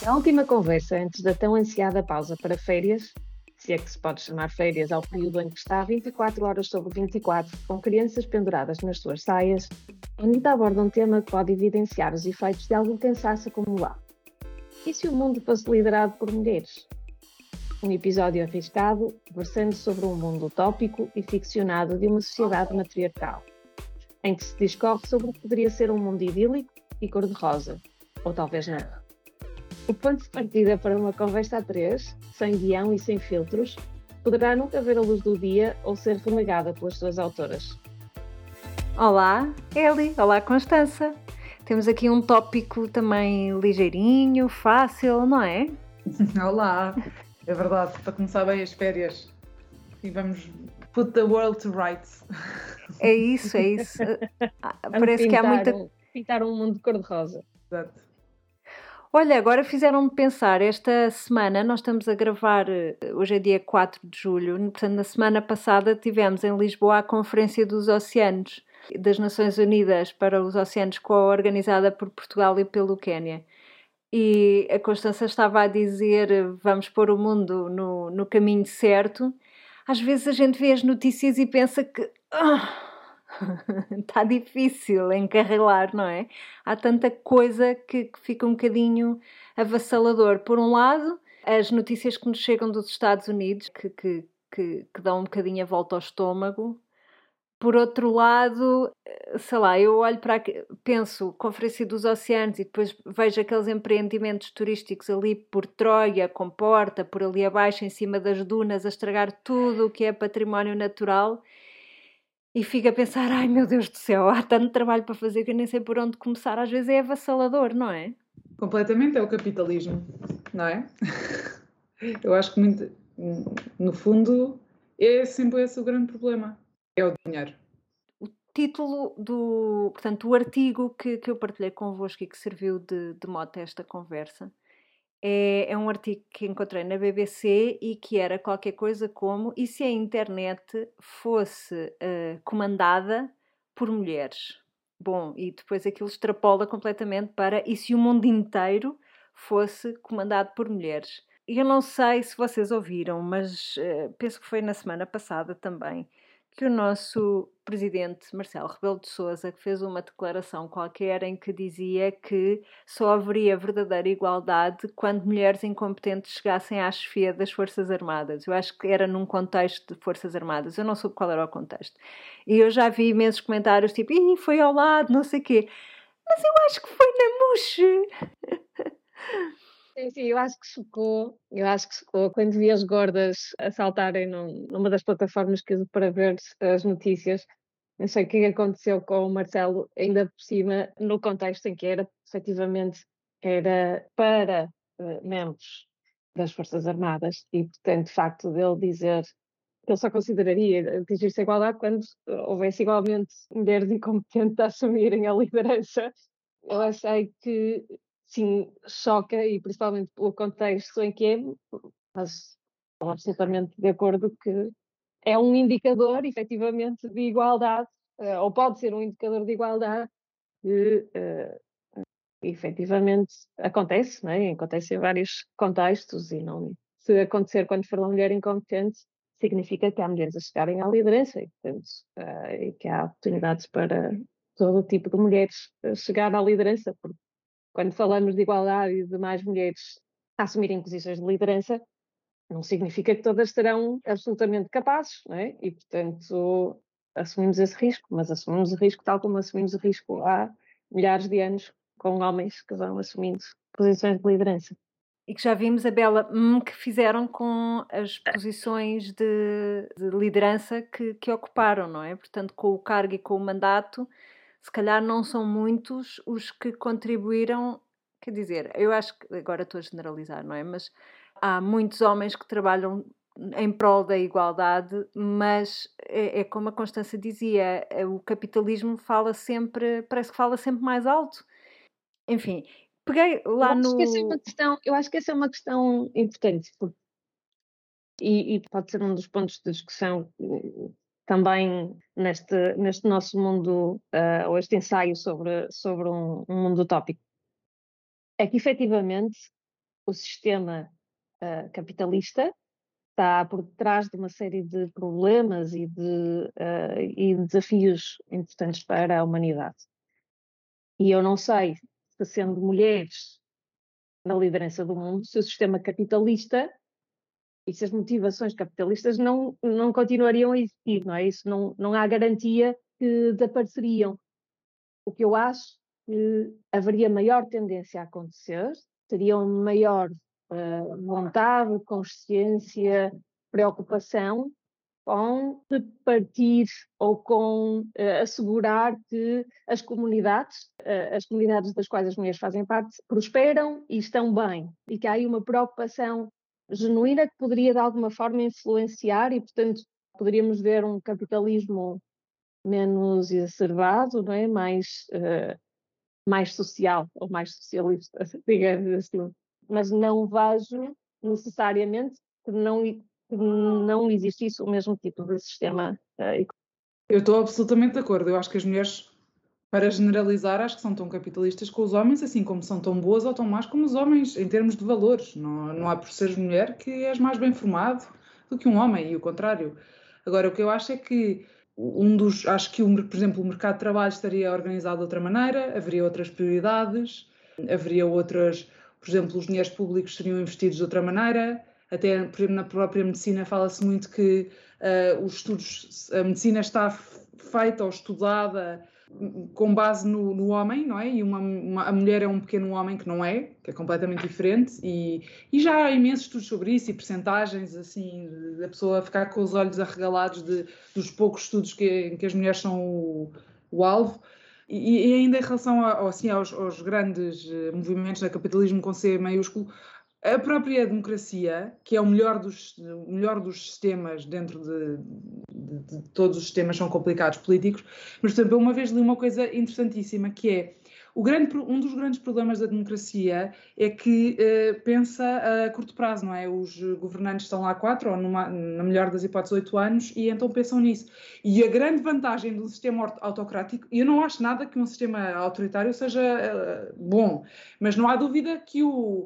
Na última conversa, antes da tão ansiada pausa para férias, se é que se pode chamar férias ao período em que está 24 horas sobre 24, com crianças penduradas nas suas saias, a Anitta aborda um tema que pode evidenciar os efeitos de algum cansaço acumulado. E se o mundo fosse liderado por mulheres? Um episódio arriscado, versando sobre um mundo utópico e ficcionado de uma sociedade matriarcal, em que se discorre sobre o que poderia ser um mundo idílico e cor-de-rosa, ou talvez não. O ponto de partida para uma conversa a três, sem guião e sem filtros, poderá nunca ver a luz do dia ou ser renegada pelas suas autoras. Olá, Eli. Olá, Constança. Temos aqui um tópico também ligeirinho, fácil, não é? Olá, é verdade, para começar bem as férias e vamos put the world to rights. É isso. Parece que há muita... Pintar um mundo cor-de-rosa. Exato. Olha, agora fizeram-me pensar, esta semana nós estamos a gravar, hoje é dia 4 de julho, portanto na semana passada tivemos em Lisboa a Conferência dos Oceanos das Nações Unidas para os Oceanos, organizada por Portugal e pelo Quénia. E a Constança estava a dizer, vamos pôr o mundo no caminho certo. Às vezes a gente vê as notícias e pensa que... está difícil encarrilar, não é? Há tanta coisa que fica um bocadinho avassalador. Por um lado, as notícias que nos chegam dos Estados Unidos, que dão um bocadinho a volta ao estômago. Por outro lado, sei lá, eu olho para penso, Conferência dos Oceanos, e depois vejo aqueles empreendimentos turísticos ali por Troia, com Porta, por ali abaixo, em cima das dunas, a estragar tudo o que é património natural. E fico a pensar, ai meu Deus do céu, há tanto trabalho para fazer que eu nem sei por onde começar. Às vezes é avassalador, não é? Completamente, é o capitalismo, não é? Eu acho que muito, no fundo, é sempre esse o grande problema, é o dinheiro. O título portanto, o artigo que eu partilhei convosco e que serviu de mote a esta conversa é um artigo que encontrei na BBC e que era qualquer coisa como: e se a internet fosse comandada por mulheres? Bom, e depois aquilo extrapola completamente para: e se o mundo inteiro fosse comandado por mulheres? E eu não sei se vocês ouviram, mas penso que foi na semana passada também, que o nosso presidente Marcelo Rebelo de Sousa fez uma declaração qualquer em que dizia que só haveria verdadeira igualdade quando mulheres incompetentes chegassem à chefia das Forças Armadas. Eu acho que era num contexto de Forças Armadas, eu não soube qual era o contexto. E eu já vi imensos comentários tipo, foi ao lado, não sei o quê. Mas eu acho que foi na Muxe. Sim, eu acho que chocou quando vi as gordas a saltarem numa das plataformas que uso para ver as notícias. Não sei o que aconteceu com o Marcelo, ainda por cima, no contexto em que efetivamente, era para membros das Forças Armadas e, portanto, de facto, dele dizer que ele só consideraria atingir-se a igualdade quando houvesse igualmente mulheres incompetentes a assumirem a liderança. Eu achei que sim, choca, e principalmente pelo contexto em que é, mas estou absolutamente de acordo que é um indicador, efetivamente, de igualdade, ou pode ser um indicador de igualdade que efetivamente acontece, não é? Acontece em vários contextos, e não, se acontecer quando for uma mulher incompetente, significa que há mulheres a chegarem à liderança e, portanto, e que há oportunidades para todo o tipo de mulheres chegar à liderança, porque quando falamos de igualdade e de mais mulheres a assumirem posições de liderança, não significa que todas serão absolutamente capazes, não é? E, portanto, assumimos esse risco, mas assumimos o risco tal como assumimos o risco há milhares de anos com homens que vão assumindo posições de liderança. E que já vimos a bela que fizeram com as posições de liderança que ocuparam, não é? Portanto, com o cargo e com o mandato, se calhar não são muitos os que contribuíram. Quer dizer, eu acho que, agora estou a generalizar, não é? Mas há muitos homens que trabalham em prol da igualdade, mas é como a Constança dizia, o capitalismo parece que fala sempre mais alto. Enfim, peguei lá eu acho que essa é uma questão importante, e pode ser um dos pontos de discussão também neste nosso mundo, ou este ensaio sobre um mundo utópico. É que, efetivamente, o sistema capitalista está por detrás de uma série de problemas e de desafios importantes para a humanidade. E eu não sei se, sendo mulheres na liderança do mundo, se o sistema capitalista e se as motivações capitalistas não continuariam a existir, não é? Isso não há garantia que desapareceriam. O que eu acho que haveria maior tendência a acontecer seria uma maior vontade, consciência, preocupação com repartir ou com assegurar que as comunidades das quais as mulheres fazem parte, prosperam e estão bem. E que há aí uma preocupação genuína que poderia de alguma forma influenciar e, portanto, poderíamos ver um capitalismo menos exacerbado, não é? Mais social ou mais socialista, digamos assim. Mas não vejo necessariamente que não existisse o mesmo tipo de sistema económico. Eu estou absolutamente de acordo. Eu acho que as mulheres, para generalizar, acho que são tão capitalistas com os homens, assim como são tão boas ou tão más como os homens, em termos de valores. Não há por seres mulher que és mais bem formado do que um homem, e o contrário. Agora, o que eu acho é que acho que, por exemplo, o mercado de trabalho estaria organizado de outra maneira, haveria outras prioridades, haveria outras, por exemplo, os dinheiros públicos seriam investidos de outra maneira. Até, por exemplo, na própria medicina fala-se muito que os estudos, a medicina está feita ou estudada com base no homem, não é? E a mulher é um pequeno homem que não é, que é completamente diferente, e já há imensos estudos sobre isso e percentagens, assim, da pessoa ficar com os olhos arregalados dos poucos estudos que as mulheres são o alvo. E ainda em relação aos grandes movimentos do capitalismo com C maiúsculo, a própria democracia, que é o melhor dos sistemas dentro de todos os sistemas, são complicados políticos, mas, por exemplo, eu uma vez li uma coisa interessantíssima, que é um dos grandes problemas da democracia é que pensa a curto prazo, não é? Os governantes estão lá 4, ou na melhor das hipóteses 8 anos, e então pensam nisso. E a grande vantagem de um sistema autocrático, e eu não acho nada que um sistema autoritário seja bom, mas não há dúvida que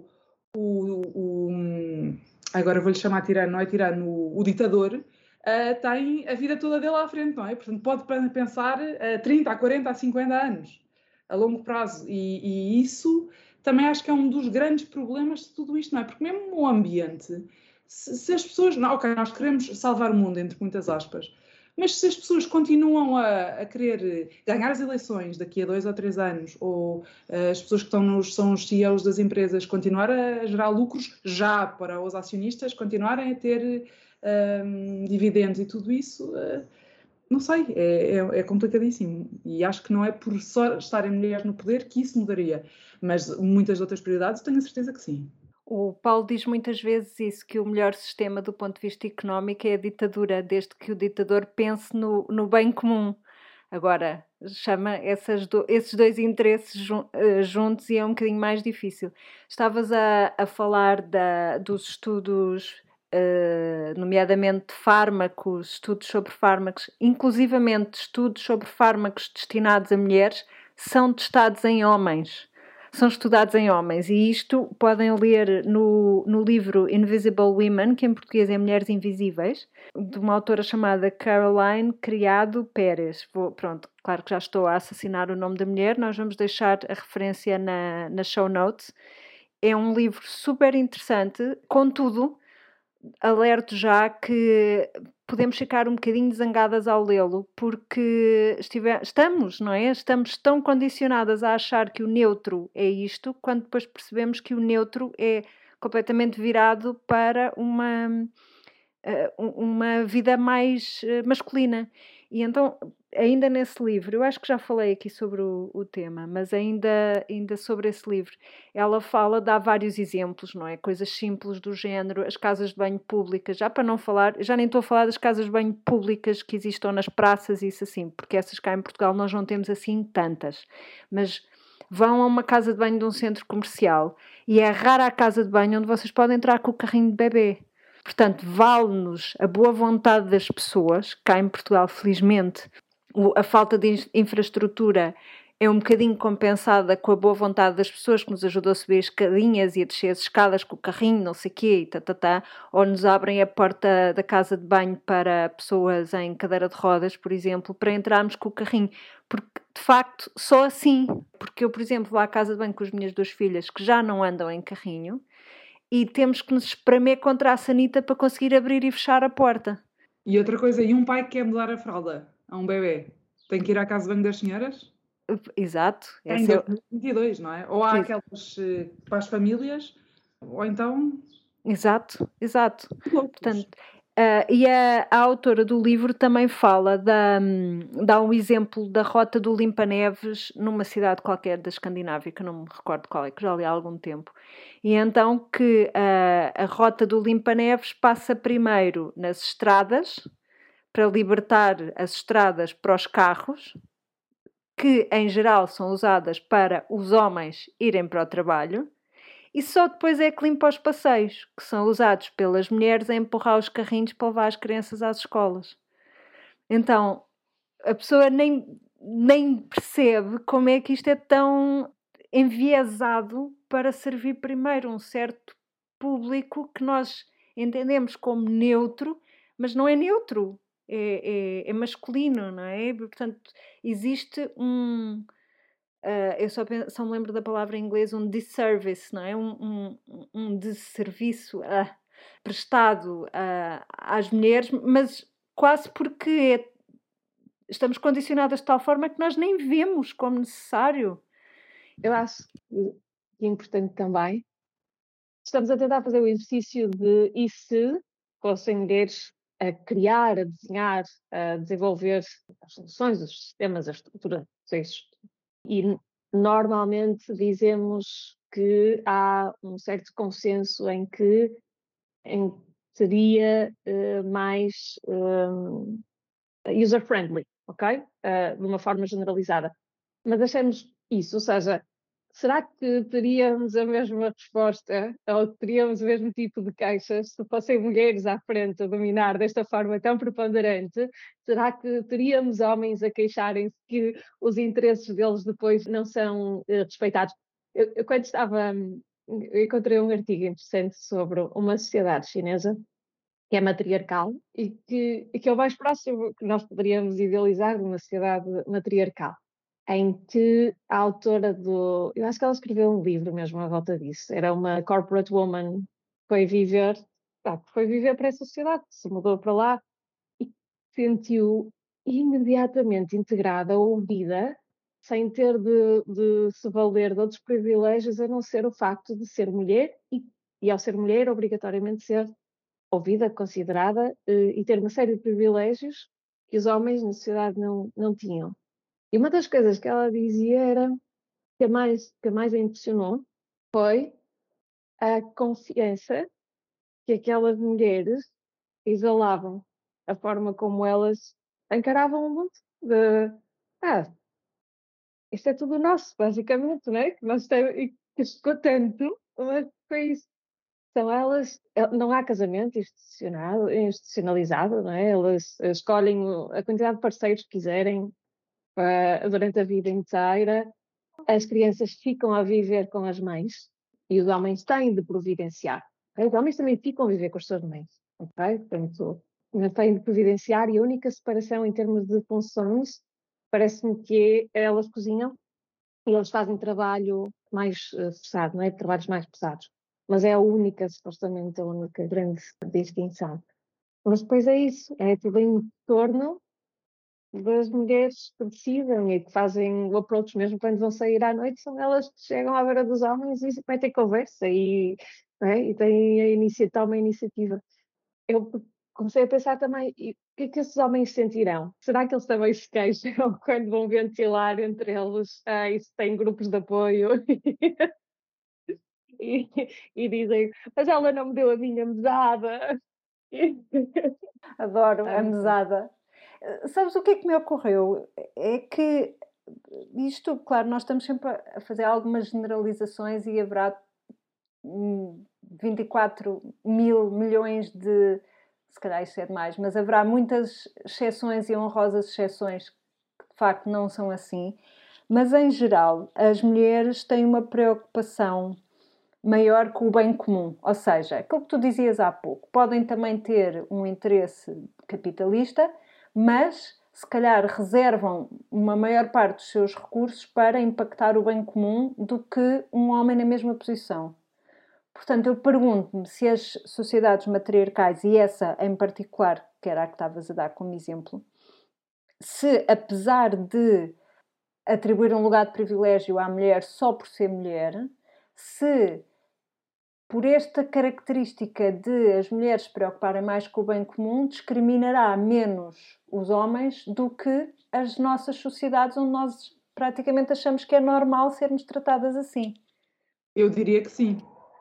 agora vou-lhe chamar tirano, não é tirano, o ditador, tem a vida toda dele à frente, não é? Portanto, pode pensar a 30, a 40, a 50 anos, a longo prazo. E isso também acho que é um dos grandes problemas de tudo isto, não é? Porque mesmo o ambiente, se as pessoas... ok, nós queremos salvar o mundo, entre muitas aspas, mas se as pessoas continuam a querer ganhar as eleições daqui a 2 ou 3 anos, ou as pessoas que são os CEOs das empresas continuar a gerar lucros já para os acionistas, continuarem a ter dividendos e tudo isso, não sei, é complicadíssimo. E acho que não é por só estarem mulheres no poder que isso mudaria. Mas muitas outras prioridades tenho a certeza que sim. O Paulo diz muitas vezes isso, que o melhor sistema do ponto de vista económico é a ditadura, desde que o ditador pense no bem comum. Agora, chama esses dois interesses juntos e é um bocadinho mais difícil. Estavas a falar dos estudos, nomeadamente de fármacos, estudos sobre fármacos, inclusivamente estudos sobre fármacos destinados a mulheres, são testados em homens. São estudados em homens, e isto podem ler no livro Invisible Women, que em português é Mulheres Invisíveis, de uma autora chamada Caroline Criado Pérez. Pronto, claro que já estou a assassinar o nome da mulher, nós vamos deixar a referência na show notes. É um livro super interessante, contudo, alerto já que podemos ficar um bocadinho zangadas ao lê-lo, porque estamos, não é? Estamos tão condicionadas a achar que o neutro é isto, quando depois percebemos que o neutro é completamente virado para uma vida mais masculina. E então, ainda nesse livro, eu acho que já falei aqui sobre o tema, mas ainda sobre esse livro, ela dá vários exemplos, não é? Coisas simples do género, as casas de banho públicas, já para não falar, já nem estou a falar das casas de banho públicas que existam nas praças e isso assim, porque essas cá em Portugal nós não temos assim tantas, mas vão a uma casa de banho de um centro comercial e é rara a casa de banho onde vocês podem entrar com o carrinho de bebê. Portanto, vale-nos a boa vontade das pessoas, cá em Portugal, felizmente, a falta de infraestrutura é um bocadinho compensada com a boa vontade das pessoas que nos ajudam a subir as escadinhas e a descer as escadas com o carrinho, não sei o quê, e ou nos abrem a porta da casa de banho para pessoas em cadeira de rodas, por exemplo, para entrarmos com o carrinho. Porque, de facto, só assim. Porque eu, por exemplo, vou à casa de banho com as minhas 2 filhas que já não andam em carrinho e temos que nos espremer contra a sanita para conseguir abrir e fechar a porta. E outra coisa, e um pai que quer mudar a fralda a um bebê, tem que ir à casa de banho das senhoras? Exato. Em 2022, não é? Ou há aquelas para as famílias, ou então... Exato. Portanto, e a autora do livro também fala, dá um exemplo da rota do limpa-neves numa cidade qualquer da Escandinávia, que eu não me recordo qual é, que já li há algum tempo. E então que a rota do limpa-neves passa primeiro nas estradas, para libertar as estradas para os carros, que em geral são usadas para os homens irem para o trabalho, e só depois é que limpa os passeios, que são usados pelas mulheres a empurrar os carrinhos para levar as crianças às escolas. Então, a pessoa nem percebe como é que isto é tão enviesado para servir primeiro um certo público que nós entendemos como neutro, mas não é neutro, é masculino, não é? Portanto, existe eu só me lembro da palavra em inglês, um disservice, não é? Um desserviço prestado às mulheres, mas quase porque estamos condicionadas de tal forma que nós nem vemos como necessário. Eu acho que é importante também. Estamos a tentar fazer o exercício de e se fossem mulheres a criar, a desenhar, a desenvolver as soluções, os sistemas, a estrutura. E normalmente dizemos que há um certo consenso em que seria mais user-friendly, ok? De uma forma generalizada. Mas achamos isso, ou seja, será que teríamos a mesma resposta ou teríamos o mesmo tipo de queixas se fossem mulheres à frente a dominar desta forma tão preponderante? Será que teríamos homens a queixarem-se que os interesses deles depois não são respeitados? Eu quando estava, eu encontrei um artigo interessante sobre uma sociedade chinesa que é matriarcal e que é o mais próximo que nós poderíamos idealizar de uma sociedade matriarcal, em que a autora eu acho que ela escreveu um livro mesmo à volta disso, era uma corporate woman que foi viver para essa sociedade, se mudou para lá e sentiu imediatamente integrada, ouvida, sem ter de se valer de outros privilégios, a não ser o facto de ser mulher e ao ser mulher, obrigatoriamente ser ouvida, considerada e ter uma série de privilégios que os homens na sociedade não tinham. E uma das coisas que ela dizia era que a mais a impressionou foi a confiança que aquelas mulheres exalavam, a forma como elas encaravam o mundo de isto é tudo nosso, basicamente, não é? Que nós temos, e que chegou tanto, mas foi isso. Então elas, não há casamento institucionalizado, não é? Elas escolhem a quantidade de parceiros que quiserem durante a vida inteira. As crianças ficam a viver com as mães e os homens têm de providenciar. Okay? Os homens também ficam a viver com as suas mães. Okay? Portanto, têm de providenciar e a única separação em termos de funções parece-me que elas cozinham e eles fazem trabalho mais forçado, não é? Trabalhos mais pesados. Mas é supostamente a única grande distinção. Mas depois é isso, é tudo em torno das mulheres que decidem e que fazem o approach mesmo quando vão sair à noite, são elas que chegam à beira dos homens e metem conversa e têm tomam a iniciativa. Eu comecei a pensar também, e o que é que esses homens sentirão? Será que eles também se queixam quando vão ventilar entre eles? Isso tem grupos de apoio e dizem, mas ela não me deu a minha mesada. Adoro a mesada. Sabes o que é que me ocorreu? É que isto, claro, nós estamos sempre a fazer algumas generalizações e haverá 24 mil milhões de... Se calhar isso é demais, mas haverá muitas exceções e honrosas exceções que de facto não são assim. Mas, em geral, as mulheres têm uma preocupação maior com o bem comum. Ou seja, aquilo que tu dizias há pouco, podem também ter um interesse capitalista, mas se calhar reservam uma maior parte dos seus recursos para impactar o bem comum do que um homem na mesma posição. Portanto, eu pergunto-me se as sociedades matriarcais, e essa em particular, que era a que estavas a dar como exemplo, se apesar de atribuir um lugar de privilégio à mulher só por ser mulher, se por esta característica de as mulheres se preocuparem mais com o bem comum, discriminará menos os homens do que as nossas sociedades onde nós praticamente achamos que é normal sermos tratadas assim. Eu diria que sim.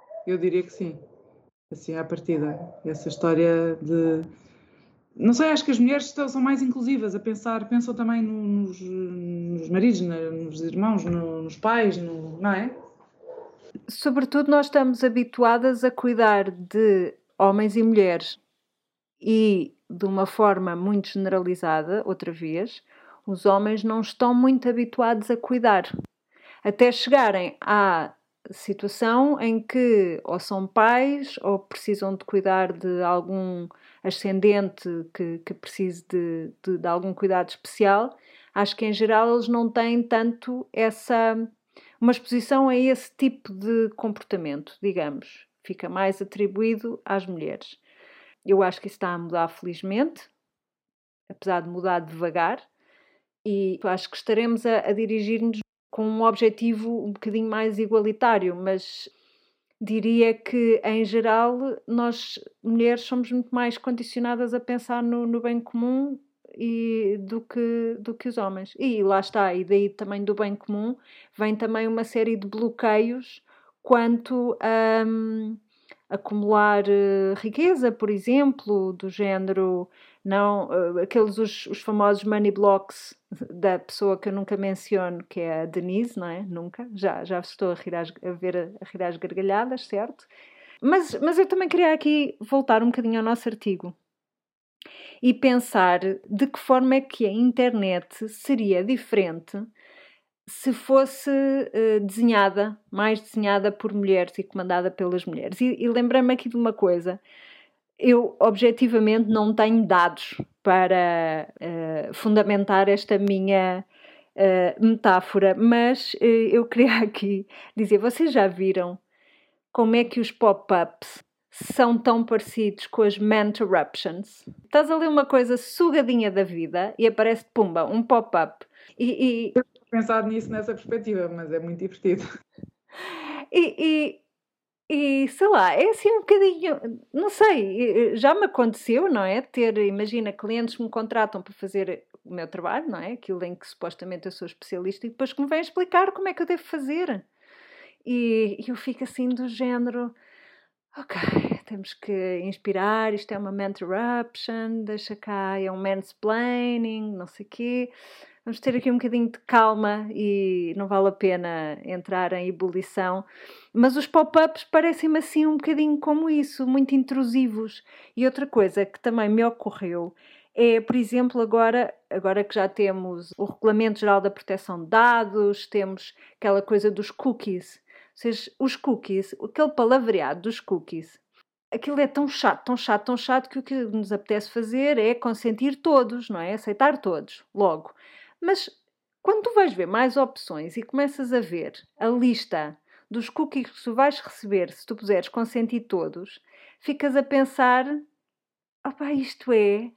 Assim, à partida. Essa história de... Não sei, acho que as mulheres são mais inclusivas a pensar, pensam também nos maridos, nos irmãos, nos pais, não é? Sobretudo nós estamos habituadas a cuidar de homens e mulheres e de uma forma muito generalizada, outra vez, os homens não estão muito habituados a cuidar. Até chegarem à situação em que ou são pais ou precisam de cuidar de algum ascendente que precise de algum cuidado especial. Acho que em geral eles não têm tanto uma exposição a esse tipo de comportamento, digamos. Fica mais atribuído às mulheres. Eu acho que isso está a mudar felizmente, apesar de mudar devagar, e acho que estaremos a dirigir-nos com um objetivo um bocadinho mais igualitário, mas diria que, em geral, nós, mulheres, somos muito mais condicionadas a pensar no bem comum do que os homens. E lá está, e daí também do bem comum vem também uma série de bloqueios quanto a acumular riqueza, por exemplo, do género, não, aqueles os famosos money blocks da pessoa que eu nunca menciono, que é a Denise, não é? Nunca, já estou a rir às gargalhadas, certo? Mas eu também queria aqui voltar um bocadinho ao nosso artigo e pensar de que forma é que a internet seria diferente se fosse mais desenhada por mulheres e comandada pelas mulheres. E lembrei-me aqui de uma coisa. Eu, objetivamente, não tenho dados para fundamentar esta minha metáfora, mas eu queria aqui dizer, vocês já viram como é que os pop-ups são tão parecidos com as manterruptions? Estás a ler uma coisa sugadinha da vida e aparece, pumba, um pop-up. Pensado nisso nessa perspectiva, mas é muito divertido. E sei lá, é assim um bocadinho, não sei, já me aconteceu, não é? Imagina, clientes que me contratam para fazer o meu trabalho, não é? Aquilo em que supostamente eu sou especialista e depois que me vêm explicar como é que eu devo fazer. E eu fico assim do género, ok, temos que inspirar, isto é uma manterruption, deixa cá, é um mansplaining, não sei o quê. Vamos ter aqui um bocadinho de calma e não vale a pena entrar em ebulição. Mas os pop-ups parecem-me assim um bocadinho como isso, muito intrusivos. E outra coisa que também me ocorreu é, por exemplo, agora que já temos o Regulamento Geral da Proteção de Dados, temos aquela coisa dos cookies. Ou seja, os cookies, aquele palavreado dos cookies, aquilo é tão chato que o que nos apetece fazer é consentir todos, não é? Aceitar todos, logo. Mas quando tu vais ver mais opções e começas a ver a lista dos cookies que tu vais receber se tu puseres consentir todos, ficas a pensar, opá, isto é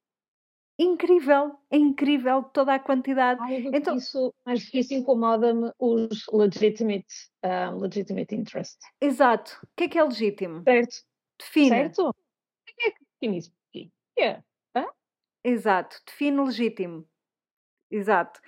incrível toda a quantidade. Então, mas isso incomoda-me os legitimate interest. Exato. O que é legítimo? Certo. Define. Certo? Quem é que define isso? Yeah. Exato. Define legítimo. Exato.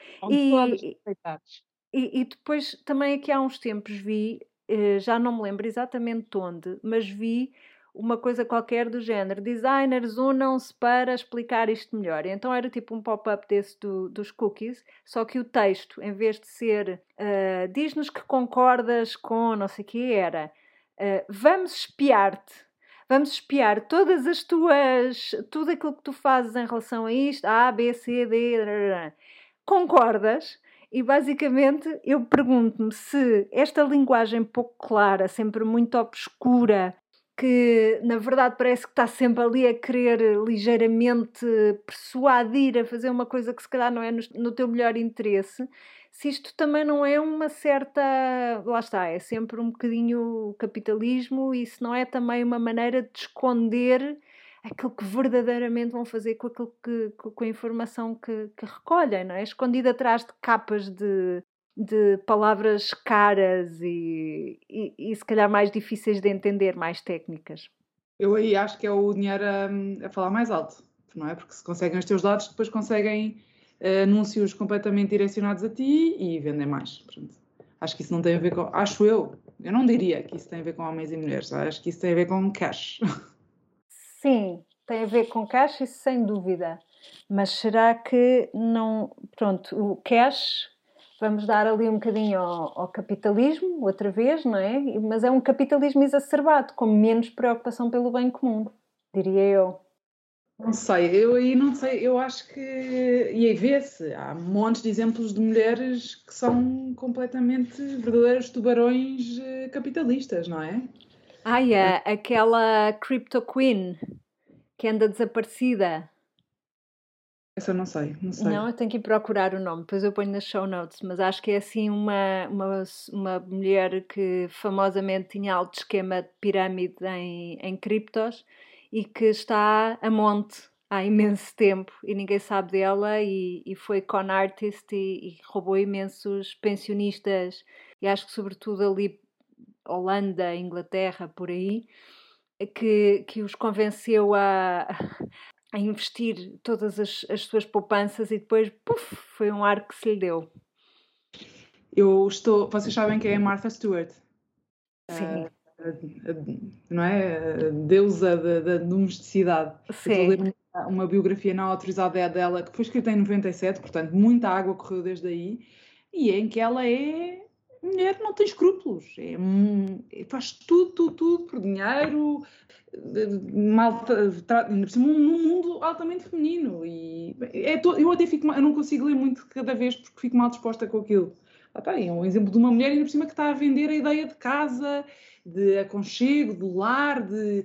E depois também aqui há uns tempos vi, já não me lembro exatamente onde, mas vi uma coisa qualquer do género, designers unam-se para explicar isto melhor. E então era tipo um pop-up desse dos cookies, só que o texto, em vez de ser diz-nos que concordas com não sei o que, era vamos espiar-te. Vamos espiar todas as tudo aquilo que tu fazes em relação a isto, A, B, C, D, concordas? E basicamente eu pergunto-me se esta linguagem pouco clara, sempre muito obscura, que na verdade parece que está sempre ali a querer ligeiramente persuadir a fazer uma coisa que se calhar não é no teu melhor interesse, se isto também não é uma certa... Lá está, é sempre um bocadinho capitalismo e se não é também uma maneira de esconder aquilo que verdadeiramente vão fazer com com a informação que recolhem, não é? Escondido atrás de capas de palavras caras e se calhar mais difíceis de entender, mais técnicas. Eu aí acho que é o dinheiro a falar mais alto, não é? Porque se conseguem os teus dados, depois conseguem anúncios completamente direcionados a ti e vendem mais. Portanto, acho que isso não tem a ver com... Acho eu não diria que isso tem a ver com homens e mulheres. Acho que isso tem a ver com cash. Sim, tem a ver com cash, isso sem dúvida. Mas será que não... Pronto, o cash... Vamos dar ali um bocadinho ao capitalismo, outra vez, não é? Mas é um capitalismo exacerbado, com menos preocupação pelo bem comum, diria eu. Não sei, eu aí não sei, eu acho que... E aí vê-se, há montes de exemplos de mulheres que são completamente verdadeiros tubarões capitalistas, não é? Aquela Crypto Queen, que anda desaparecida. Essa eu não sei. Não, eu tenho que ir procurar o nome, depois eu ponho nas show notes, mas acho que é assim uma mulher que famosamente tinha alto esquema de pirâmide em criptos e que está a monte há imenso tempo e ninguém sabe dela e foi con artist e roubou imensos pensionistas e acho que sobretudo ali Holanda, Inglaterra, por aí, que os convenceu a investir todas as suas poupanças e depois, puf, foi um ar que se lhe deu. Vocês sabem quem é Martha Stewart? Sim. Não é? A deusa da domesticidade. Sim. Eu estou a ler uma biografia não autorizada dela que foi escrita em 97, portanto muita água correu desde aí, e em que ela é mulher, não tem escrúpulos, faz tudo por dinheiro, num mundo altamente feminino, e eu até eu não consigo ler muito cada vez porque fico mal disposta com aquilo. É um exemplo de uma mulher ainda por cima que está a vender a ideia de casa, de aconchego, de lar, de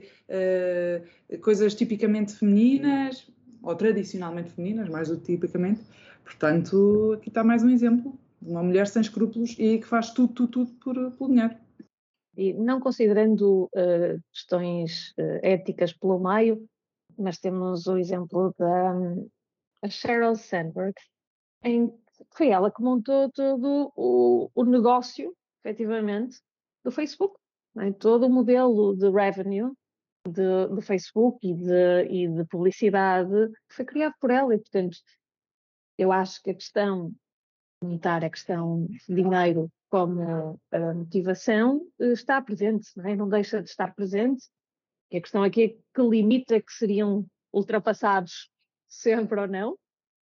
coisas tipicamente femininas, ou tradicionalmente femininas, mais do que tipicamente. Portanto, aqui está mais um exemplo de uma mulher sem escrúpulos e que faz tudo por dinheiro. E não considerando questões éticas pelo meio, mas temos o exemplo da Sheryl Sandberg, em que foi ela que montou todo o negócio, efetivamente, do Facebook. Né? Todo o modelo de revenue do Facebook e de publicidade foi criado por ela e, portanto, eu acho que a questão monetária, a questão de dinheiro como motivação está presente, não é? Não deixa de estar presente. E a questão aqui é que limita que seriam ultrapassados sempre ou não,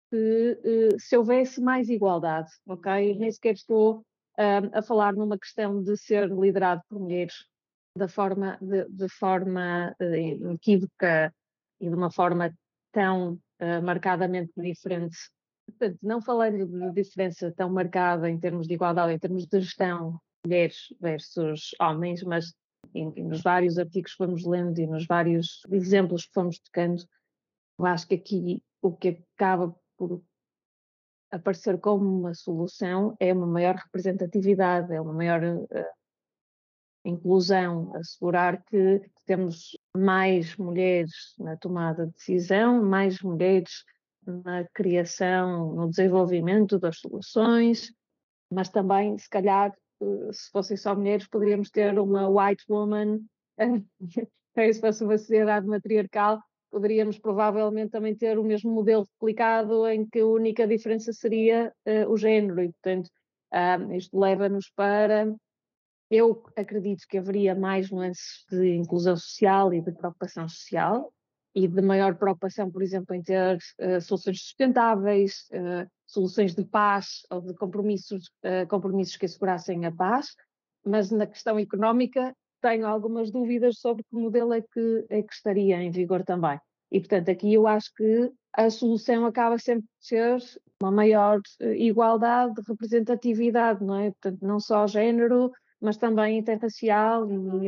se houvesse mais igualdade, ok? Nem sequer estou a falar numa questão de ser liderado por mulheres de forma equívoca e de uma forma tão marcadamente diferente. Portanto, não falando de diferença tão marcada em termos de igualdade, em termos de gestão, mulheres versus homens, mas nos vários artigos que fomos lendo e nos vários exemplos que fomos tocando, eu acho que aqui o que acaba por aparecer como uma solução é uma maior representatividade, é uma maior inclusão, assegurar que temos mais mulheres na tomada de decisão, mais mulheres na criação, no desenvolvimento das soluções, mas também, se calhar, se fossem só mulheres, poderíamos ter uma white woman, se fosse uma sociedade matriarcal, poderíamos provavelmente também ter o mesmo modelo replicado em que a única diferença seria o género e, portanto, isto leva-nos para... Eu acredito que haveria mais nuances de inclusão social e de preocupação social e de maior preocupação, por exemplo, em ter soluções sustentáveis, soluções de paz ou de compromissos que assegurassem a paz, mas na questão económica tenho algumas dúvidas sobre que modelo é que estaria em vigor também. E, portanto, aqui eu acho que a solução acaba sempre de ser uma maior igualdade de representatividade, não é? Portanto, não só género, mas também interracial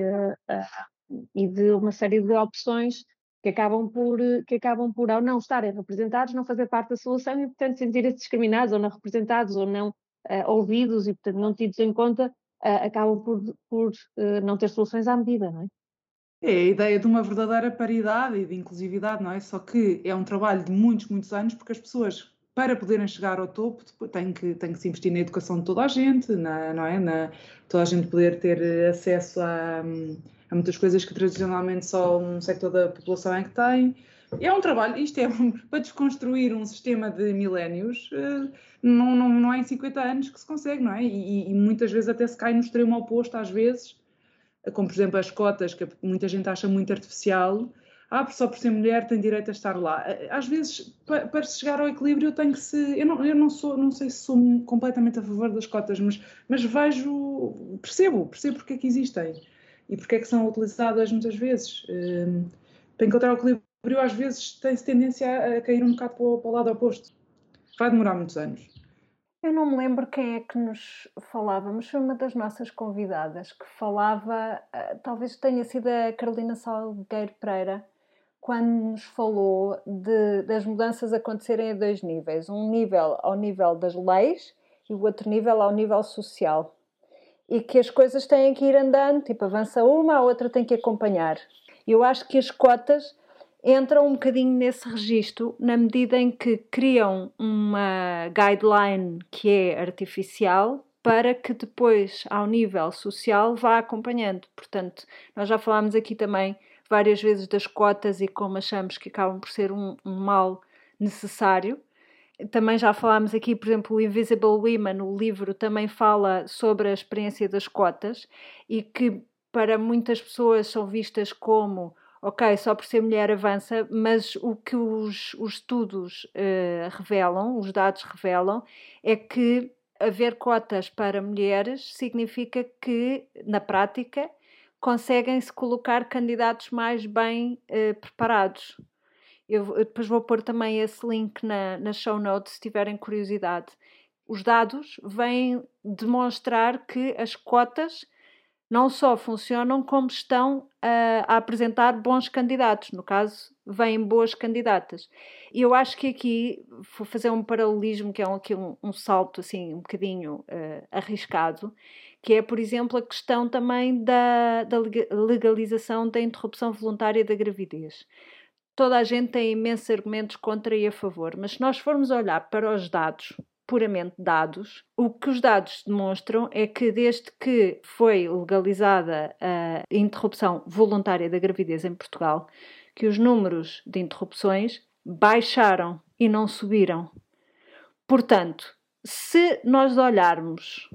e de uma série de opções que acabam por, ao não estarem representados, não fazer parte da solução e, portanto, sentirem-se discriminados ou não representados ou não ouvidos e, portanto, não tidos em conta, acabam por não ter soluções à medida, não é? É a ideia de uma verdadeira paridade e de inclusividade, não é? Só que é um trabalho de muitos, muitos anos, porque as pessoas, para poderem chegar ao topo, têm que se investir na educação de toda a gente, não é? Toda a gente poder ter acesso a muitas coisas que tradicionalmente só um setor da população é que tem. É um trabalho, isto é para desconstruir um sistema de milénios, não é em 50 anos que se consegue, não é? E muitas vezes até se cai no extremo oposto, às vezes, como por exemplo as cotas, que muita gente acha muito artificial. Só por ser mulher tem direito a estar lá. Às vezes, para se chegar ao equilíbrio, tem que se... Eu não sei se sou completamente a favor das cotas, mas percebo porque é que existem e porque é que são utilizadas muitas vezes. Para encontrar o equilíbrio, às vezes tem-se tendência a cair um bocado para o lado oposto. Vai demorar muitos anos. Eu não me lembro quem é que nos falava, mas foi uma das nossas convidadas que falava, talvez tenha sido a Carolina Salgueiro Pereira, quando nos falou das mudanças acontecerem a dois níveis. Um nível ao nível das leis e o outro nível ao nível social. E que as coisas têm que ir andando, tipo, avança uma, a outra tem que acompanhar. Eu acho que as cotas entram um bocadinho nesse registro, na medida em que criam uma guideline que é artificial, para que depois, ao nível social, vá acompanhando. Portanto, nós já falámos aqui também várias vezes das cotas e como achamos que acabam por ser um mal necessário. Também já falámos aqui, por exemplo, o Invisible Women, o livro também fala sobre a experiência das cotas e que para muitas pessoas são vistas como, ok, só por ser mulher avança, mas o que os estudos revelam, os dados revelam, é que haver cotas para mulheres significa que, na prática, conseguem-se colocar candidatos mais bem preparados. Eu depois vou pôr também esse link na show notes, se tiverem curiosidade. Os dados vêm demonstrar que as cotas não só funcionam, como estão a apresentar bons candidatos. No caso, vêm boas candidatas. E eu acho que aqui vou fazer um paralelismo, que é um salto assim, um bocadinho arriscado, que é, por exemplo, a questão também da legalização da interrupção voluntária da gravidez. Toda a gente tem imensos argumentos contra e a favor, mas se nós formos olhar para os dados, puramente dados, o que os dados demonstram é que desde que foi legalizada a interrupção voluntária da gravidez em Portugal, que os números de interrupções baixaram e não subiram. Portanto, se nós olharmos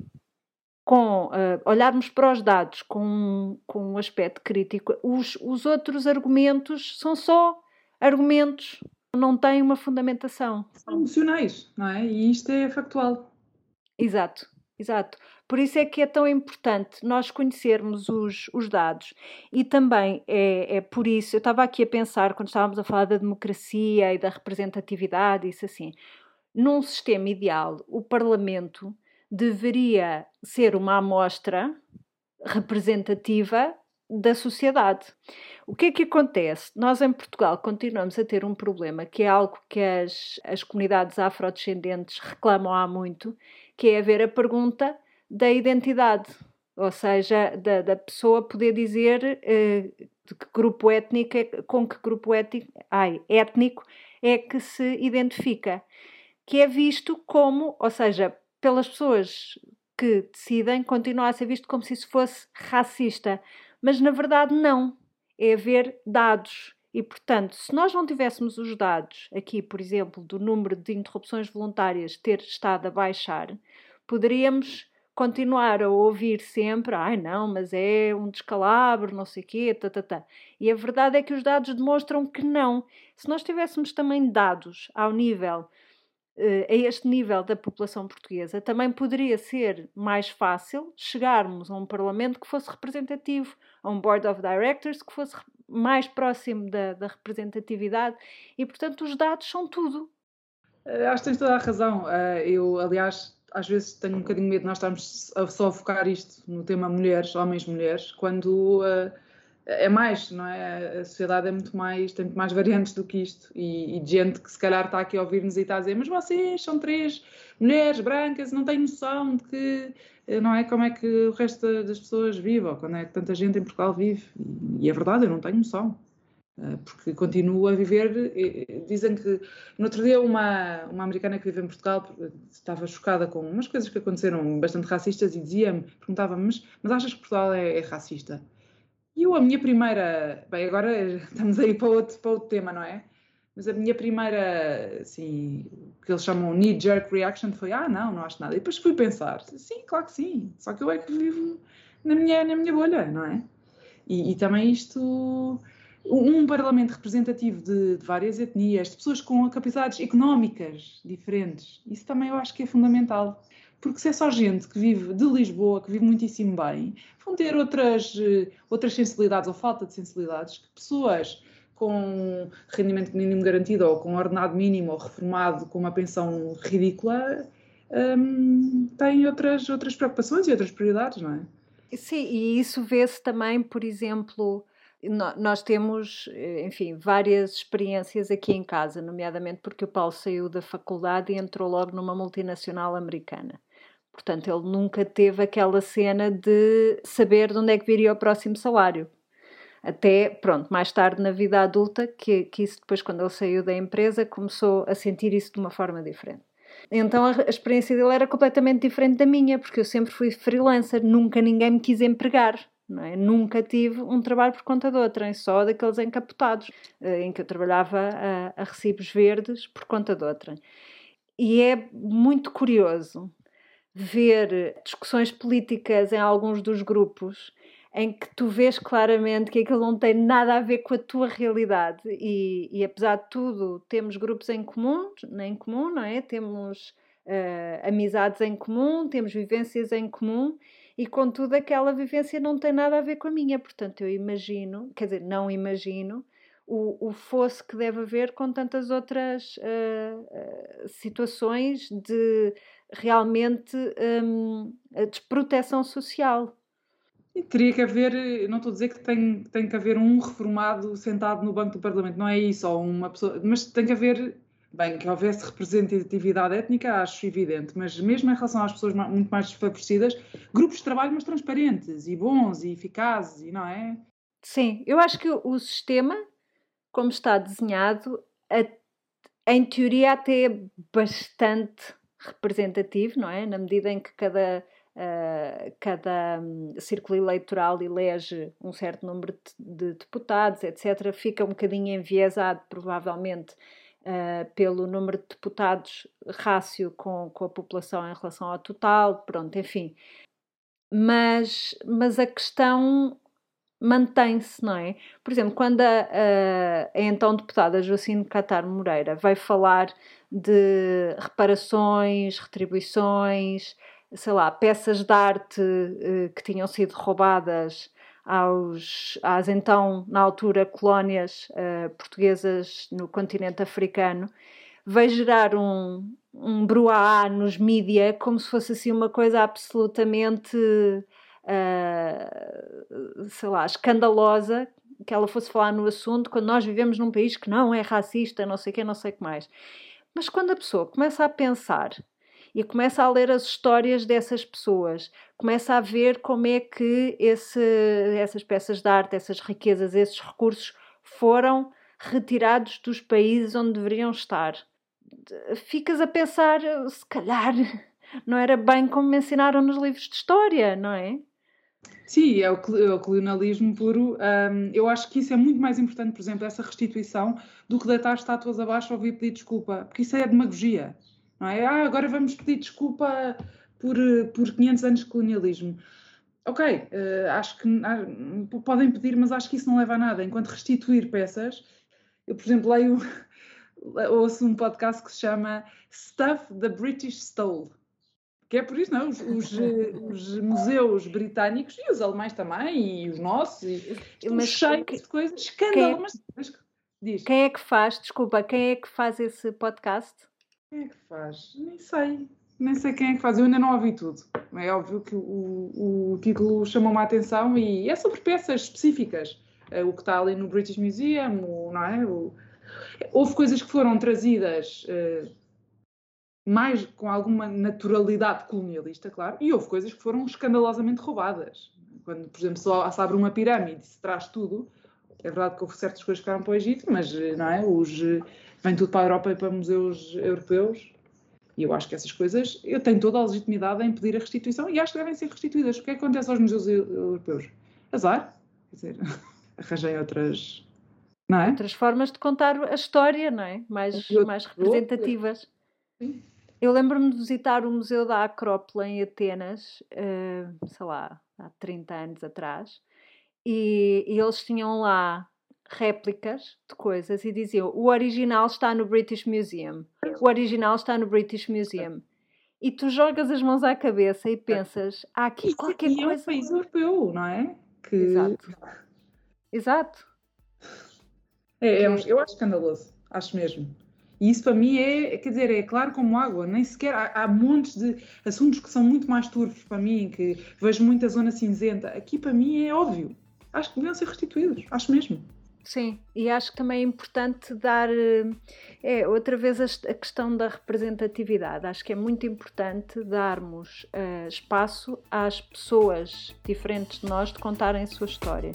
para os dados com um aspecto crítico, os outros argumentos são só argumentos, não têm uma fundamentação. São emocionais, não é? E isto é factual. Exato. Por isso é que é tão importante nós conhecermos os dados. E também é por isso, eu estava aqui a pensar, quando estávamos a falar da democracia e da representatividade, isso assim, num sistema ideal, o Parlamento deveria ser uma amostra representativa da sociedade. O que é que acontece? Nós em Portugal continuamos a ter um problema que é algo que as comunidades afrodescendentes reclamam há muito, que é haver a pergunta da identidade, ou seja, da pessoa poder dizer de que grupo étnico com que grupo étnico é que se identifica, que é visto como, ou seja, pelas pessoas que decidem, continua a ser visto como se isso fosse racista. Mas, na verdade, não. É haver dados. E, portanto, se nós não tivéssemos os dados aqui, por exemplo, do número de interrupções voluntárias ter estado a baixar, poderíamos continuar a ouvir sempre, não, mas é um descalabro, não sei o quê, E a verdade é que os dados demonstram que não. Se nós tivéssemos também dados ao nível a este nível da população portuguesa, também poderia ser mais fácil chegarmos a um Parlamento que fosse representativo, a um Board of Directors que fosse mais próximo da representatividade e, portanto, os dados são tudo. Acho que tens toda a razão. Eu, aliás, às vezes tenho um bocadinho medo de nós estarmos só a focar isto no tema mulheres, homens, mulheres, quando é mais, não é? A sociedade é muito mais, tem muito mais variantes do que isto e de gente que se calhar está aqui a ouvir-nos e está a dizer, mas vocês são 3 mulheres brancas, não têm noção de que, não é, como é que o resto das pessoas vive, ou quando é que tanta gente em Portugal vive. E é verdade, eu não tenho noção. Porque continuo a viver, dizem que no outro dia uma americana que vive em Portugal estava chocada com umas coisas que aconteceram bastante racistas e dizia-me, perguntava-me, mas achas que Portugal é racista? E eu, a minha primeira, bem, agora estamos aí para outro tema, não é? Mas a minha primeira, assim, o que eles chamam knee-jerk reaction foi, não acho nada. E depois fui pensar, sim, claro que sim, só que eu é que vivo na minha bolha, não é? E também isto, um parlamento representativo de várias etnias, de pessoas com capacidades económicas diferentes, isso também eu acho que é fundamental. Porque se é só gente que vive de Lisboa, que vive muitíssimo bem, vão ter outras sensibilidades ou falta de sensibilidades que pessoas com rendimento mínimo garantido ou com ordenado mínimo ou reformado com uma pensão ridícula têm outras preocupações e outras prioridades, não é? Sim, e isso vê-se também, por exemplo, nós temos, enfim, várias experiências aqui em casa, nomeadamente porque o Paulo saiu da faculdade e entrou logo numa multinacional americana. Portanto, ele nunca teve aquela cena de saber de onde é que viria o próximo salário. Até, pronto, mais tarde na vida adulta, que isso depois, quando ele saiu da empresa, começou a sentir isso de uma forma diferente. Então a experiência dele era completamente diferente da minha, porque eu sempre fui freelancer, nunca ninguém me quis empregar, não é? Nunca tive um trabalho por conta de outrem, só daqueles encapotados, em que eu trabalhava a recibos verdes por conta de outrem. E é muito curioso ver discussões políticas em alguns dos grupos em que tu vês claramente que aquilo não tem nada a ver com a tua realidade e apesar de tudo temos grupos em comum, não é? Temos amizades em comum, temos vivências em comum e contudo aquela vivência não tem nada a ver com a minha, portanto eu imagino, quer dizer, não imagino o fosse que deve haver com tantas outras situações de realmente desproteção social. E teria que haver, não estou a dizer que tem que haver um reformado sentado no banco do Parlamento, não é isso, ou uma pessoa, mas tem que haver, bem, que houvesse representatividade étnica, acho evidente, mas mesmo em relação às pessoas muito mais desfavorecidas, grupos de trabalho mais transparentes e bons e eficazes, e não é? Sim, eu acho que o sistema, como está desenhado, em teoria até é bastante representativo, não é? Na medida em que cada círculo eleitoral elege um certo número de deputados, etc., fica um bocadinho enviesado, provavelmente, pelo número de deputados rácio com a população em relação ao total, pronto, enfim. Mas a questão mantém-se, não é? Por exemplo, quando a então deputada Joacine Catar Moreira vai falar de reparações, retribuições, sei lá, peças de arte que tinham sido roubadas às então, na altura, colónias portuguesas no continente africano, vai gerar um brouhaha nos mídia como se fosse assim uma coisa absolutamente sei lá, escandalosa que ela fosse falar no assunto quando nós vivemos num país que não é racista, não sei o que, não sei o que mais. Mas quando a pessoa começa a pensar e começa a ler as histórias dessas pessoas, começa a ver como é que essas peças de arte, essas riquezas, esses recursos foram retirados dos países onde deveriam estar. Ficas a pensar, se calhar não era bem como me ensinaram nos livros de história, não é? Sim, é o colonialismo puro. Eu acho que isso é muito mais importante, por exemplo, essa restituição, do que deitar estátuas abaixo ou vir pedir desculpa, porque isso é demagogia, não é? Agora vamos pedir desculpa por 500 anos de colonialismo. Ok, acho que podem pedir, mas acho que isso não leva a nada. Enquanto restituir peças, eu, por exemplo, ouço um podcast que se chama Stuff the British Stole. Que é por isso, não? Os museus britânicos e os alemães também, e os nossos, estão cheios de coisas, escândalo, mas diz. Quem é que faz, desculpa, quem é que faz esse podcast? Quem é que faz? Nem sei quem é que faz, eu ainda não ouvi tudo. É óbvio que o título chamou-me a atenção e é sobre peças específicas. O que está ali no British Museum, não é? Houve coisas que foram trazidas mais com alguma naturalidade colonialista, claro, e houve coisas que foram escandalosamente roubadas. Quando, por exemplo, só se abre uma pirâmide e se traz tudo, é verdade que houve certas coisas que ficaram para o Egito, mas não é? Vem tudo para a Europa e para museus europeus. E eu acho que essas coisas, eu tenho toda a legitimidade em pedir a restituição e acho que devem ser restituídas. O que é que acontece aos museus europeus? Azar. Quer dizer, arranjem outras, não é? Outras formas de contar a história, não é? Mais representativas. Sim. Eu lembro-me de visitar o Museu da Acrópole em Atenas, sei lá, há 30 anos atrás, e eles tinham lá réplicas de coisas e diziam: o original está no British Museum, o original está no British Museum. E tu jogas as mãos à cabeça e pensas: há aqui qualquer coisa. É um país europeu, não é? Exato. Eu acho escandaloso, acho mesmo. E isso para mim quer dizer, é claro como água, nem sequer há montes de assuntos que são muito mais turvos para mim, que vejo muita zona cinzenta. Aqui para mim é óbvio. Acho que deviam ser restituídos, acho mesmo. Sim, e acho que também é importante dar, outra vez a questão da representatividade. Acho que é muito importante darmos espaço às pessoas diferentes de nós de contarem a sua história.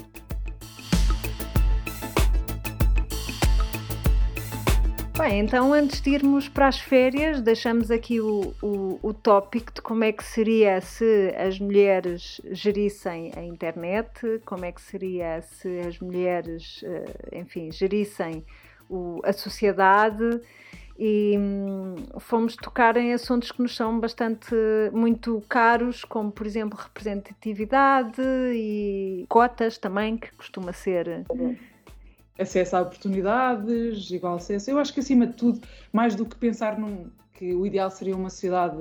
Bem, então antes de irmos para as férias, deixamos aqui o tópico de como é que seria se as mulheres gerissem a internet, como é que seria se as mulheres, gerissem a sociedade, e fomos tocar em assuntos que nos são muito caros, como por exemplo representatividade e cotas também, que costuma ser... Acesso a oportunidades, igual acesso. Eu acho que, acima de tudo, mais do que pensar que o ideal seria uma sociedade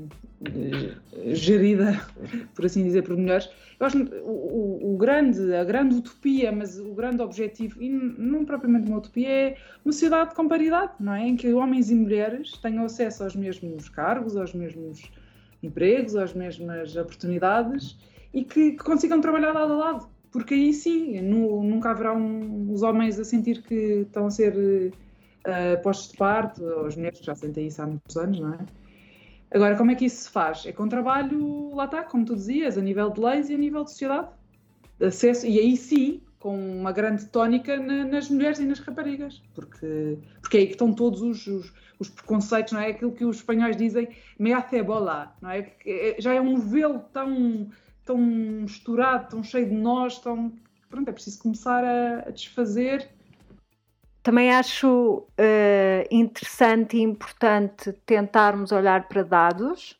gerida, por assim dizer, por mulheres, eu acho que a grande utopia, mas o grande objetivo, e não propriamente uma utopia, é uma sociedade com paridade, não é? Em que homens e mulheres tenham acesso aos mesmos cargos, aos mesmos empregos, às mesmas oportunidades e que consigam trabalhar lado a lado. Porque aí sim, nunca haverá os homens a sentir que estão a ser postos de parte, ou as mulheres que já sentem isso há muitos anos, não é? Agora, como é que isso se faz? É com trabalho, lá está, como tu dizias, a nível de leis e a nível de sociedade. De acesso, e aí sim, com uma grande tónica nas mulheres e nas raparigas. Porque é aí que estão todos os preconceitos, não é? Aquilo que os espanhóis dizem, me hace bola, não é? Já é um novelo tão misturado, tão cheio de nós, pronto, é preciso começar a desfazer. Também acho interessante e importante tentarmos olhar para dados.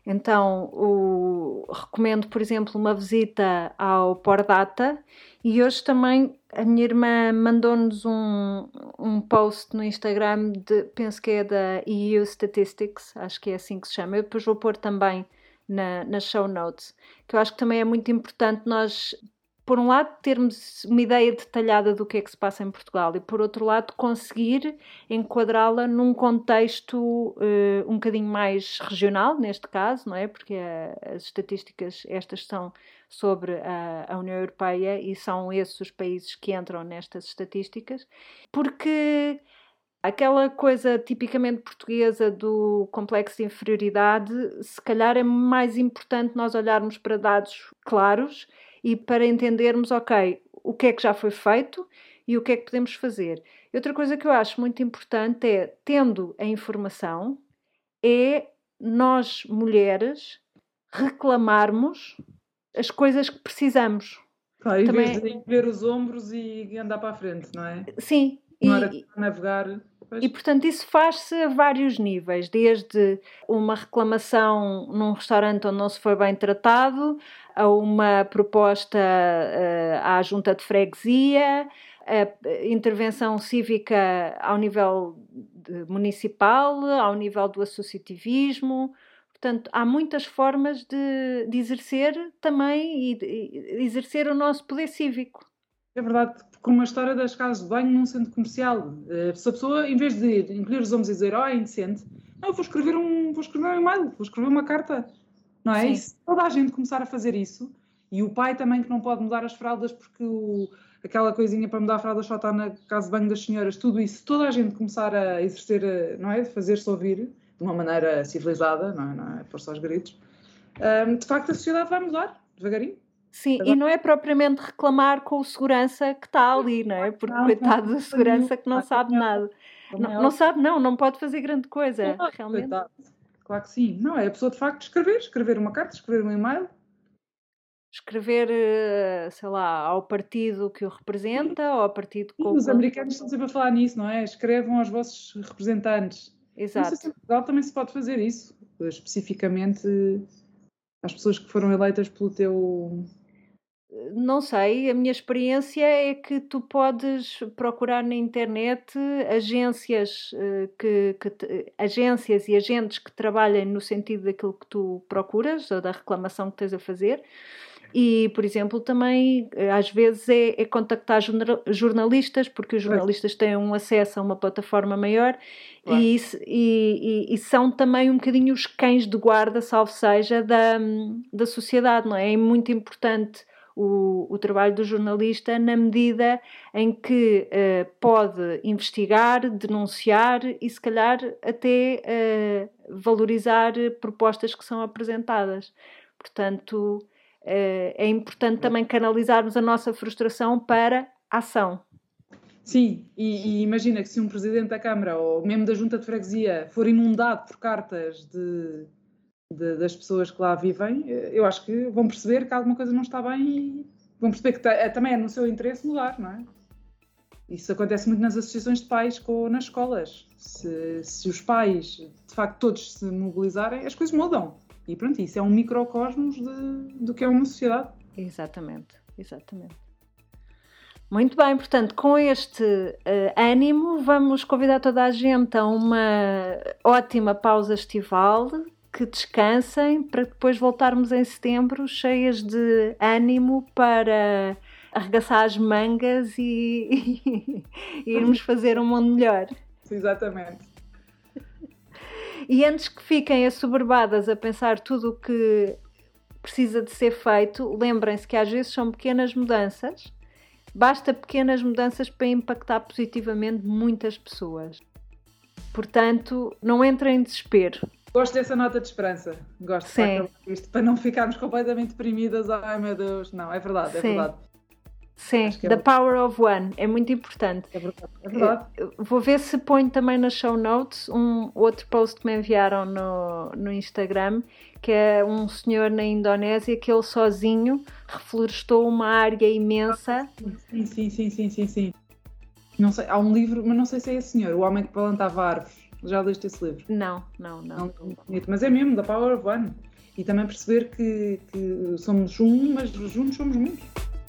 Então, recomendo, por exemplo, uma visita ao Pordata, e hoje também a minha irmã mandou-nos um post no Instagram, penso que é da EU Statistics, acho que é assim que se chama. Eu depois vou pôr também nas show notes, que eu acho que também é muito importante nós, por um lado, termos uma ideia detalhada do que é que se passa em Portugal e, por outro lado, conseguir enquadrá-la num contexto um bocadinho mais regional, neste caso, não é? Porque as estatísticas, estas são sobre a União Europeia e são esses os países que entram nestas estatísticas, porque... aquela coisa tipicamente portuguesa do complexo de inferioridade, se calhar é mais importante nós olharmos para dados claros e para entendermos, ok, o que é que já foi feito e o que é que podemos fazer. E outra coisa que eu acho muito importante é, tendo a informação, é nós, mulheres, reclamarmos as coisas que precisamos. Claro, em vez de ver os ombros e andar para a frente, não é? Sim. Não era navegar... E, portanto, isso faz-se a vários níveis, desde uma reclamação num restaurante onde não se foi bem tratado, a uma proposta à junta de freguesia, a intervenção cívica ao nível municipal, ao nível do associativismo. Portanto, há muitas formas de exercer também e de exercer o nosso poder cívico. É verdade, como a história das casas de banho num centro comercial. Se a pessoa, em vez de encolher os ombros e dizer, é indecente, não, vou escrever um e-mail, vou escrever uma carta. Não é? E se toda a gente começar a fazer isso, e o pai também que não pode mudar as fraldas porque aquela coisinha para mudar fraldas só está na casa de banho das senhoras, tudo isso, toda a gente começar a exercer, não é? Fazer-se ouvir de uma maneira civilizada, não é? Por só os gritos, de facto a sociedade vai mudar, devagarinho. Sim, e não é propriamente reclamar com o segurança que está ali, não é? Porque coitado do segurança que não sabe nada. Não sabe, não pode fazer grande coisa, realmente. Coitado. Claro que sim. Não, é a pessoa de facto escrever uma carta, escrever um e-mail. Escrever, sei lá, ao partido que o representa ou ao partido com... Os americanos estão sempre a falar nisso, não é? Escrevam aos vossos representantes. Exato. Não sei se em Portugal também se pode fazer isso, especificamente às pessoas que foram eleitas pelo teu... Não sei, a minha experiência é que tu podes procurar na internet agências, agências e agentes que trabalhem no sentido daquilo que tu procuras ou da reclamação que tens a fazer. E, por exemplo, também às vezes é contactar jornalistas, porque os jornalistas têm um acesso a uma plataforma maior. Claro. E são também um bocadinho os cães de guarda, salvo seja, da sociedade, não é? É muito importante o trabalho do jornalista na medida em que pode investigar, denunciar e se calhar até valorizar propostas que são apresentadas. Portanto, é importante também canalizarmos a nossa frustração para a ação. Sim, e imagina que se um presidente da Câmara ou mesmo da Junta de Freguesia for inundado por cartas das pessoas que lá vivem, eu acho que vão perceber que alguma coisa não está bem e vão perceber que também é no seu interesse mudar, não é? Isso acontece muito nas associações de pais ou nas escolas. Se os pais, de facto, todos se mobilizarem, as coisas mudam. E pronto, isso é um microcosmos do que é uma sociedade. Exatamente. Muito bem, portanto, com este ânimo, vamos convidar toda a gente a uma ótima pausa estival, que descansem, para depois voltarmos em setembro cheias de ânimo para arregaçar as mangas e irmos fazer um mundo melhor. Exatamente. E antes que fiquem assoberbadas a pensar tudo o que precisa de ser feito, lembrem-se que às vezes são pequenas mudanças, basta pequenas mudanças para impactar positivamente muitas pessoas. Portanto, não entrem em desespero. Gosto dessa nota de esperança. Gosto de falar isto, para não ficarmos completamente deprimidas. Ai meu Deus, não, é verdade, é verdade. Sim, the power of one, é muito importante. É verdade. Vou ver se ponho também nas show notes um outro post que me enviaram no Instagram, que é um senhor na Indonésia que ele sozinho reflorestou uma área imensa. Sim. Não sei, há um livro, mas não sei se é esse senhor, O Homem que Plantava Árvores. Já leste esse livro? Não. Mas é mesmo, the power of one. E também perceber que somos um, mas juntos somos muitos.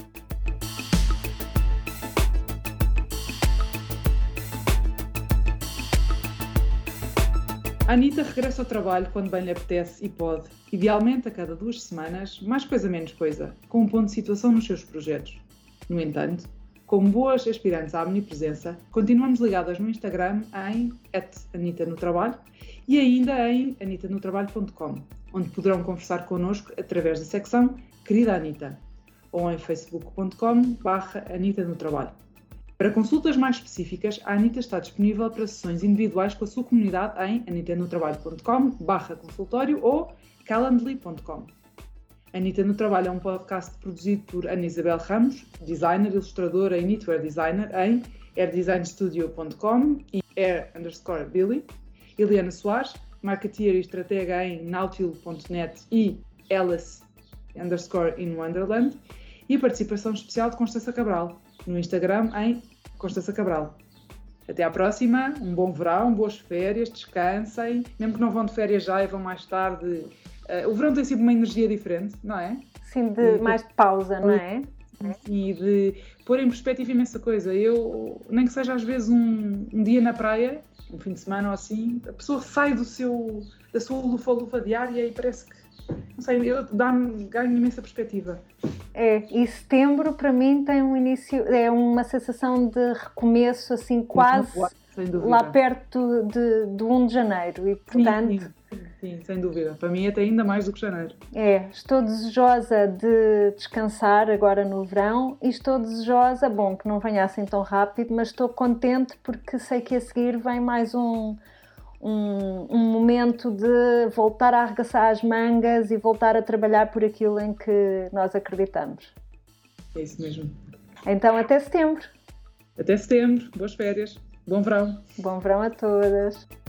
A Anitta regressa ao trabalho quando bem lhe apetece e pode, idealmente a cada 2 semanas, mais coisa menos coisa, com um ponto de situação nos seus projetos. No entanto, como boas aspirantes à omnipresença, continuamos ligadas no Instagram em @AnitaNoTrabalho e ainda em anitanotrabalho.com, onde poderão conversar connosco através da secção Querida Anitta, ou em facebook.com/AnitaNoTrabalho. Para consultas mais específicas, a Anitta está disponível para sessões individuais com a sua comunidade em anitanotrabalho.com/consultório ou calendly.com. Anitta no Trabalho é um podcast produzido por Ana Isabel Ramos, designer, ilustradora e knitwear designer em airdesignstudio.com e air_Billy, Eliana Soares, marketeer e estratega em nautil.net e Alice_in_Wonderland, e a participação especial de Constança Cabral, no Instagram em Constança Cabral. Até à próxima, um bom verão, boas férias, descansem, mesmo que não vão de férias já e vão mais tarde. O verão tem sido uma energia diferente, não é? Sim, mais de pausa, não é? E de pôr em perspectiva imensa coisa. Eu, nem que seja às vezes um dia na praia, um fim de semana ou assim, a pessoa sai da sua lufa-lufa diária e parece que, não sei, ganho imensa perspectiva. E setembro para mim tem um início, é uma sensação de recomeço, assim, quase lá perto do 1 de janeiro e, portanto... Sim, sem dúvida. Para mim até ainda mais do que janeiro. Estou desejosa de descansar agora no verão e estou desejosa, bom, que não venha assim tão rápido, mas estou contente porque sei que a seguir vem mais um momento de voltar a arregaçar as mangas e voltar a trabalhar por aquilo em que nós acreditamos. É isso mesmo. Então, até setembro. Até setembro. Boas férias. Bom verão. Bom verão a todas.